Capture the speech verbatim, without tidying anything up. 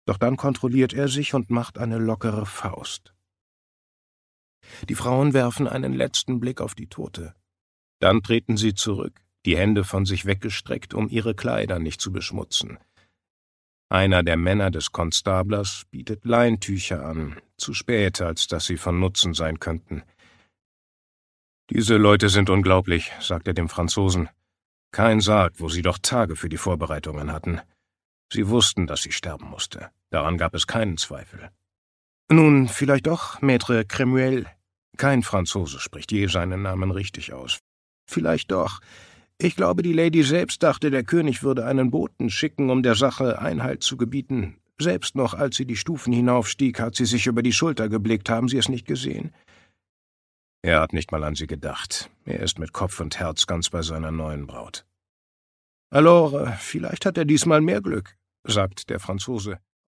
Doch dann kontrolliert er sich und macht eine lockere Faust. Die Frauen werfen einen letzten Blick auf die Tote. Dann treten sie zurück, die Hände von sich weggestreckt, um ihre Kleider nicht zu beschmutzen. Einer der Männer des Konstablers bietet Leintücher an, zu spät, als dass sie von Nutzen sein könnten. »Diese Leute sind unglaublich«, sagt er dem Franzosen. »Kein Sarg, wo sie doch Tage für die Vorbereitungen hatten. Sie wussten, dass sie sterben musste. Daran gab es keinen Zweifel.« »Nun, vielleicht doch, Maître Crémuel. Kein Franzose spricht je seinen Namen richtig aus. Vielleicht doch. Ich glaube, die Lady selbst dachte, der König würde einen Boten schicken, um der Sache Einhalt zu gebieten. Selbst noch, als sie die Stufen hinaufstieg, hat sie sich über die Schulter geblickt. Haben Sie es nicht gesehen?« Er hat nicht mal an sie gedacht. Er ist mit Kopf und Herz ganz bei seiner neuen Braut. »Alors, vielleicht hat er diesmal mehr Glück«, sagt der Franzose.